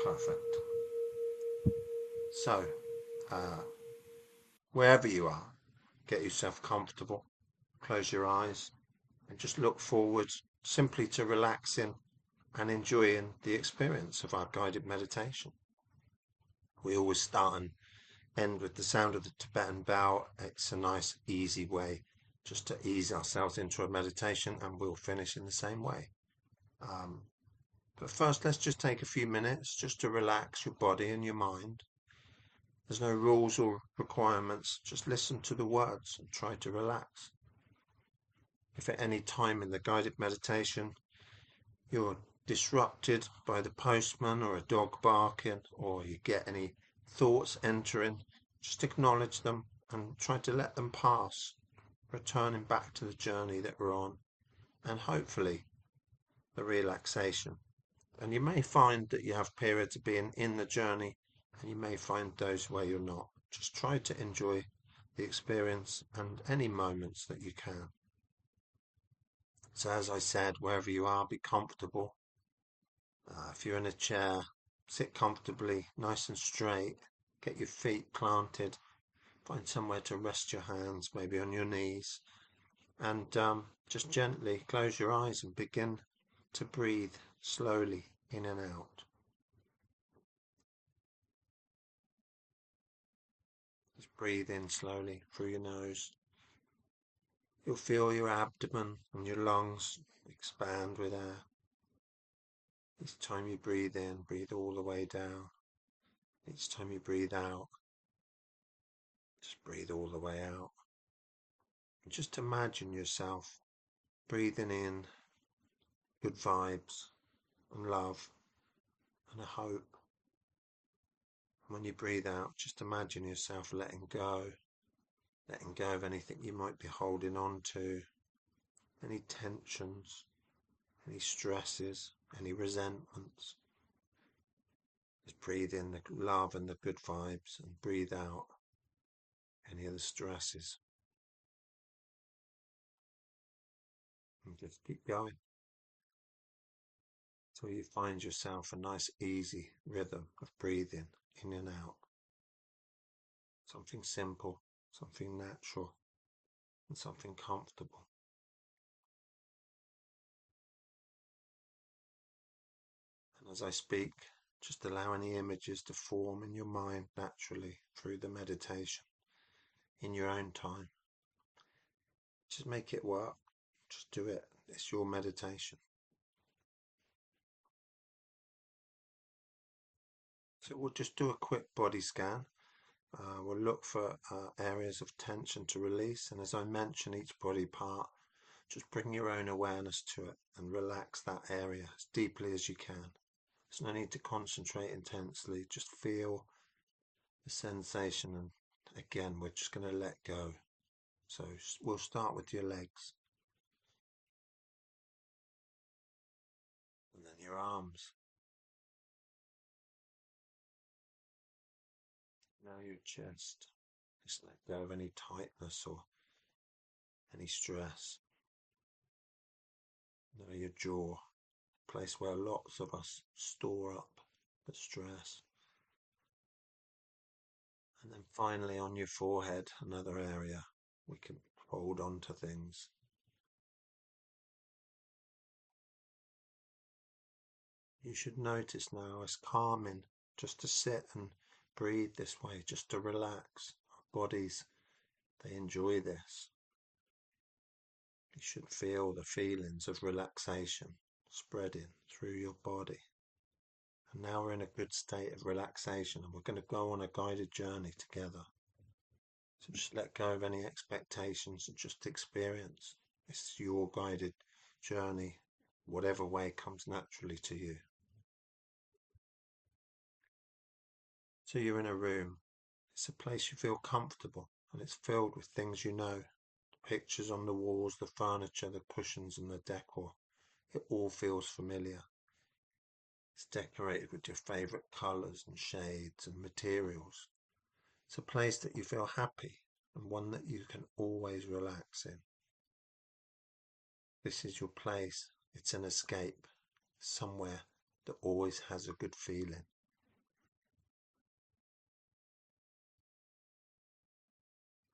Perfect. So, uh, wherever you are, get yourself comfortable, close your eyes, and just look forward simply to relaxing and enjoying the experience of our guided meditation. We always start and end with the sound of the Tibetan bell. It's a nice, easy way just to ease ourselves into a meditation, and we'll finish in the same way. Um, but first, let's just take a few minutes just to relax your body and your mind. There's no rules or requirements, just listen to the words and try to relax. If at any time in the guided meditation you're disrupted by the postman or a dog barking, or you get any thoughts entering, just acknowledge them and try to let them pass, returning back to the journey that we're on, and hopefully the relaxation. And you may find that you have periods of being in the journey, and you may find those where you're not. Just try to enjoy the experience and any moments that you can. So, as I said, wherever you are, be comfortable. If you're in a chair, sit comfortably, nice and straight. Get your feet planted. Find somewhere to rest your hands, maybe on your knees. And just gently close your eyes and begin to breathe slowly in and out. Just breathe in slowly through your nose. You'll feel your abdomen and your lungs expand with air. Each time you breathe in, breathe all the way down. Each time you breathe out, just breathe all the way out. And just imagine yourself breathing in good vibes and love and a hope. And when you breathe out, just imagine yourself letting go of anything you might be holding on to, any tensions, any stresses, any resentments. Just breathe in the love and the good vibes and breathe out any of the stresses. And just keep going till you find yourself a nice easy rhythm of breathing in and out. Something simple, something natural, and something comfortable. And as I speak, just allow any images to form in your mind naturally through the meditation in your own time. Just make it work. Just do it. It's your meditation. So we'll just do a quick body scan. We'll look for areas of tension to release. And as I mention each body part, just bring your own awareness to it and relax that area as deeply as you can. There's no need to concentrate intensely. Just feel the sensation. And again, we're just going to let go. So we'll start with your legs. And then your arms. Now your chest. Just let go of any tightness or any stress. Now your jaw, a place where lots of us store up the stress. And then finally on your forehead, another area we can hold on to things. You should notice now it's calming just to sit and breathe this way, just to relax. Our bodies, they enjoy this. You should feel the feelings of relaxation spreading through your body. And now we're in a good state of relaxation, and we're going to go on a guided journey together. So just let go of any expectations and just experience. It's your guided journey, whatever way comes naturally to you. So you're in a room. It's a place you feel comfortable, and it's filled with things you know. The pictures on the walls, the furniture, the cushions and the decor. It all feels familiar. It's decorated with your favourite colours and shades and materials. It's a place that you feel happy and one that you can always relax in. This is your place. It's an escape, somewhere that always has a good feeling.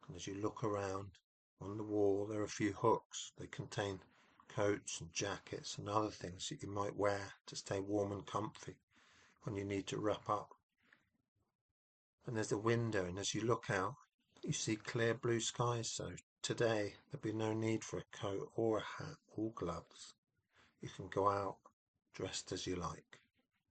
And as you look around, on the wall there are a few hooks. They contain coats and jackets and other things that you might wear to stay warm and comfy when you need to wrap up. And there's a window, and as you look out, you see clear blue skies. So today there'll be no need for a coat or a hat or gloves. You can go out dressed as you like.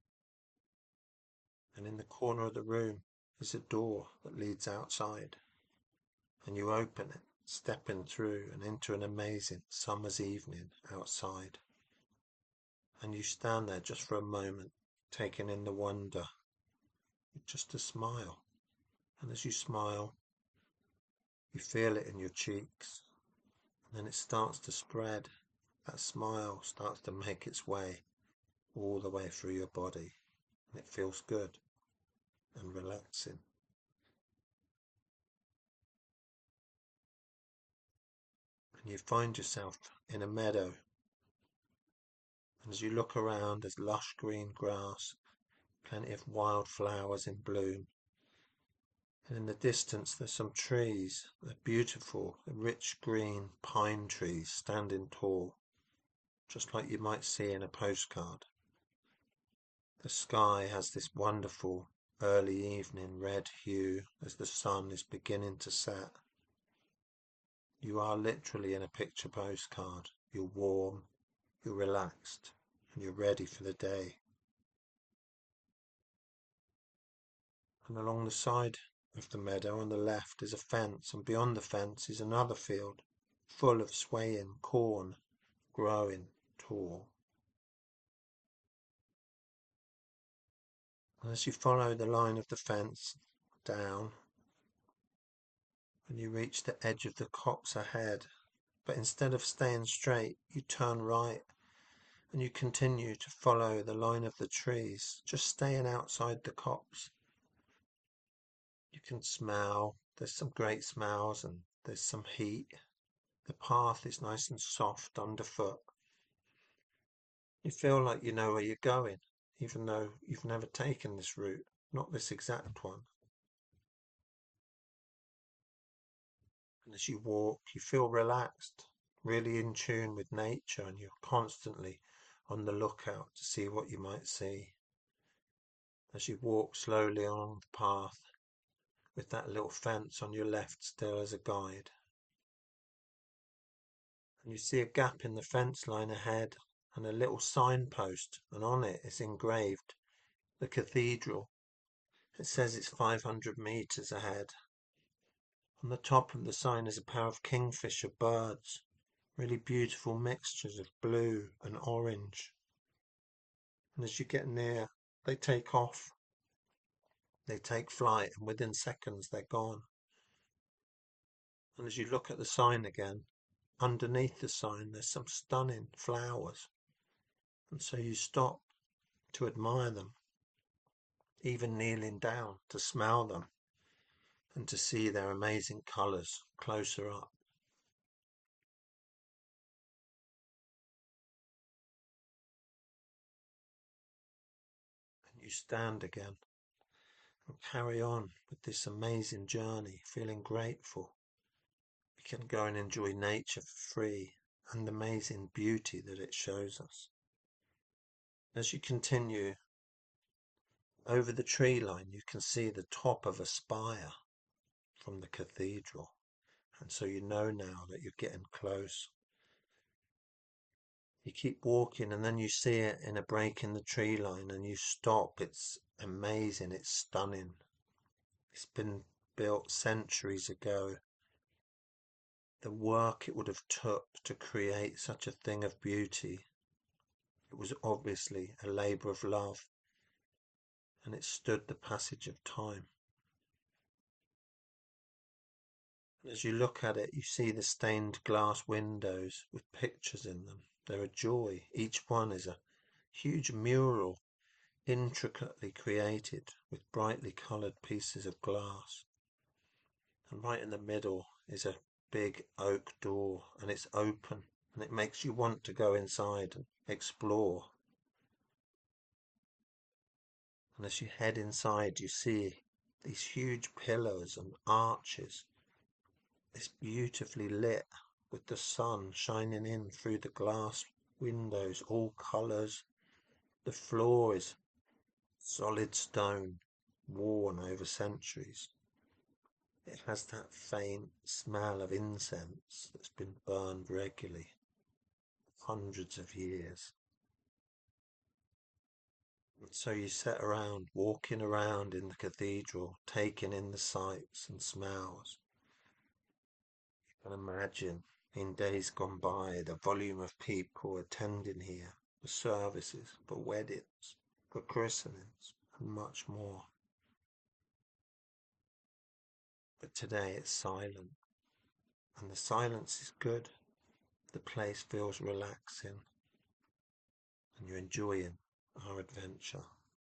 And in the corner of the room is a door that leads outside. And you open it, stepping through and into an amazing summer's evening outside. And you stand there just for a moment, taking in the wonder, with just a smile. And as you smile, you feel it in your cheeks, and then it starts to spread. That smile starts to make its way all the way through your body, and it feels good and relaxing. And you find yourself in a meadow, and as you look around, there's lush green grass, plenty of wild flowers in bloom, and in the distance there's some trees. They're beautiful, rich green pine trees standing tall, just like you might see in a postcard. The sky has this wonderful early evening red hue as the sun is beginning to set. You are literally in a picture postcard. You're warm, you're relaxed, and you're ready for the day. And along the side of the meadow on the left is a fence, and beyond the fence is another field full of swaying corn growing tall. And as you follow the line of the fence down, and you reach the edge of the copse ahead, but instead of staying straight, you turn right and you continue to follow the line of the trees, just staying outside the copse. You can smell, there's some great smells and there's some heat. The path is nice and soft underfoot. You feel like you know where you're going, even though you've never taken this route, not this exact one. And as you walk, you feel relaxed, really in tune with nature, and you're constantly on the lookout to see what you might see. As you walk slowly along the path, with that little fence on your left still as a guide. And you see a gap in the fence line ahead, and a little signpost, and on it is engraved the cathedral. It says it's 500 meters ahead. On the top of the sign is a pair of kingfisher birds, really beautiful mixtures of blue and orange. And as you get near, they take off. They take flight, and within seconds they're gone. And as you look at the sign again, underneath the sign there's some stunning flowers. And so you stop to admire them, even kneeling down to smell them and to see their amazing colours closer up. And you stand again and carry on with this amazing journey, feeling grateful. We can go and enjoy nature for free and the amazing beauty that it shows us. As you continue over the tree line, you can see the top of a spire from the cathedral, and so you know now that you're getting close. You keep walking, and then you see it in a break in the tree line, and you stop. It's amazing, it's stunning. It's been built centuries ago. The work it would have took to create such a thing of beauty, it was obviously a labour of love, and it stood the passage of time. As you look at it, you see the stained glass windows with pictures in them. They're a joy. Each one is a huge mural, intricately created with brightly coloured pieces of glass. And right in the middle is a big oak door, and it's open, and it makes you want to go inside and explore. And as you head inside, you see these huge pillars and arches It's beautifully lit with the sun shining in through the glass windows, all colours. The floor is solid stone, worn over centuries. It has that faint smell of incense that's been burned regularly hundreds of years. And so you sit around, walking around in the cathedral, taking in the sights and smells. You can imagine in days gone by the volume of people attending here for services, for weddings, for christenings, and much more. But today it's silent, and the silence is good. The place feels relaxing, and you're enjoying our adventure.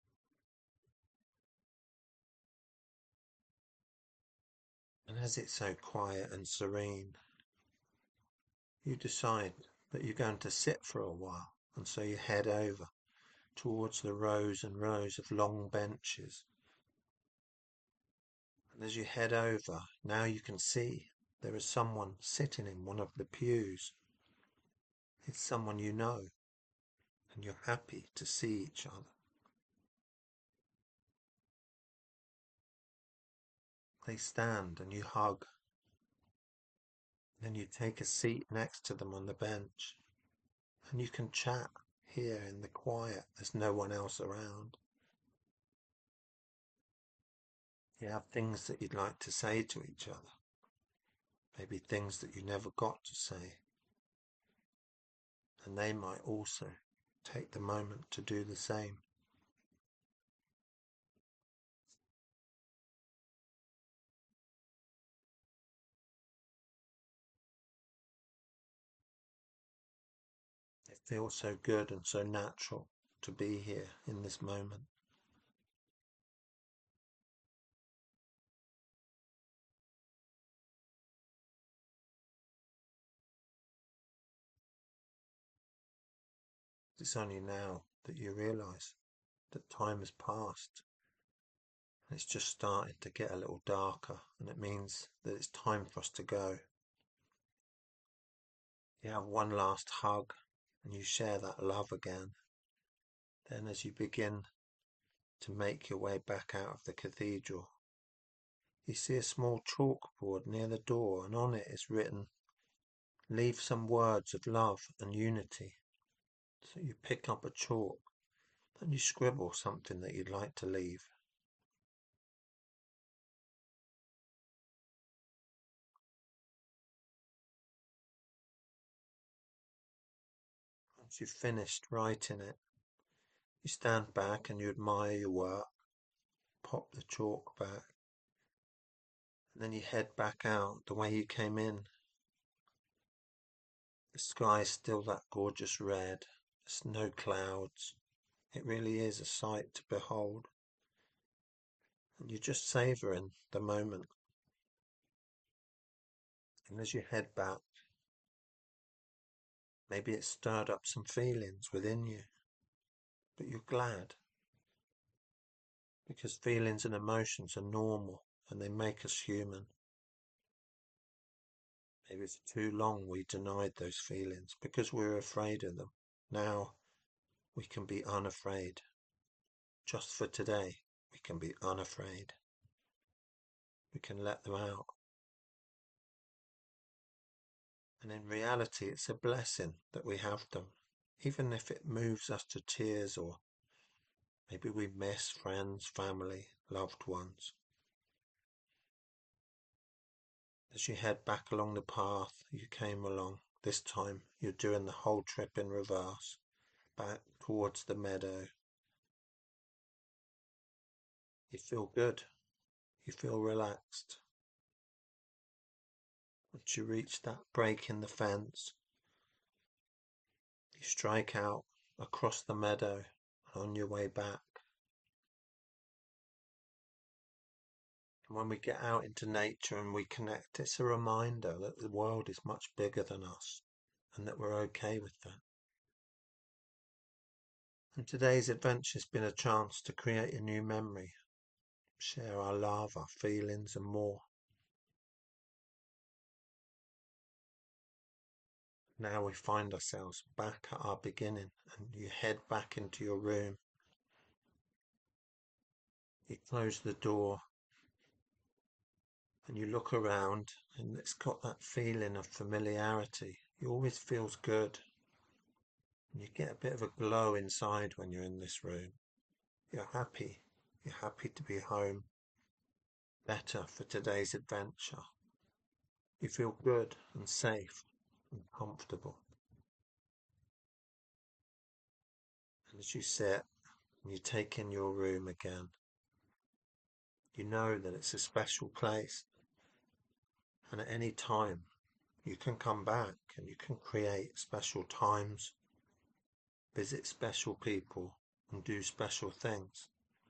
And as it's so quiet and serene, you decide that you're going to sit for a while, and so you head over towards the rows and rows of long benches. And as you head over, now you can see there is someone sitting in one of the pews. It's someone you know, and you're happy to see each other. They stand and you hug. Then you take a seat next to them on the bench, and you can chat here in the quiet. There's no one else around. You have things that you'd like to say to each other, maybe things that you never got to say, and they might also take the moment to do the same. It feels so good and so natural to be here in this moment. It's only now that you realise that time has passed. It's just started to get a little darker, and it means that it's time for us to go. You have one last hug and you share that love again. Then, as you begin to make your way back out of the cathedral, you see a small chalkboard near the door, and on it is written, "Leave some words of love and unity." So you pick up a chalk and you scribble something that you'd like to leave. Once you've finished writing it, you stand back and you admire your work, pop the chalk back, and then you head back out the way you came in. The sky is still that gorgeous red. There's no clouds. It really is a sight to behold. And you're just savouring the moment. And as you head back, maybe it stirred up some feelings within you, but you're glad, because feelings and emotions are normal and they make us human. Maybe for too long we denied those feelings because we were afraid of them. Now we can be unafraid. Just for today, we can be unafraid. We can let them out. And in reality, it's a blessing that we have them, even if it moves us to tears, or maybe we miss friends, family, loved ones. As you head back along the path you came along, this time you're doing the whole trip in reverse, back towards the meadow. You feel good. You feel relaxed. Once you reach that break in the fence, you strike out across the meadow on your way back. And when we get out into nature and we connect, it's a reminder that the world is much bigger than us and that we're okay with that. And today's adventure has been a chance to create a new memory, share our love, our feelings, and more. Now we find ourselves back at our beginning, and you head back into your room. You close the door and you look around, and it's got that feeling of familiarity. It always feels good. And you get a bit of a glow inside when you're in this room. You're happy. You're happy to be home, better for today's adventure. You feel good and safe and comfortable. And as you sit and you take in your room again, you know that it's a special place. And at any time, you can come back and you can create special times, visit special people, and do special things.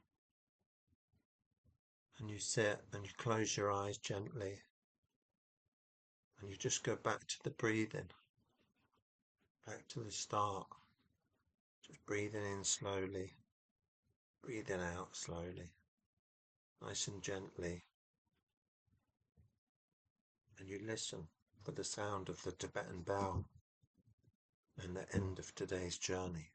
And you sit and you close your eyes gently and you just go back to the breathing, back to the start. Just breathing in slowly, breathing out slowly, nice and gently. And you listen for the sound of the Tibetan bell and the end of today's journey.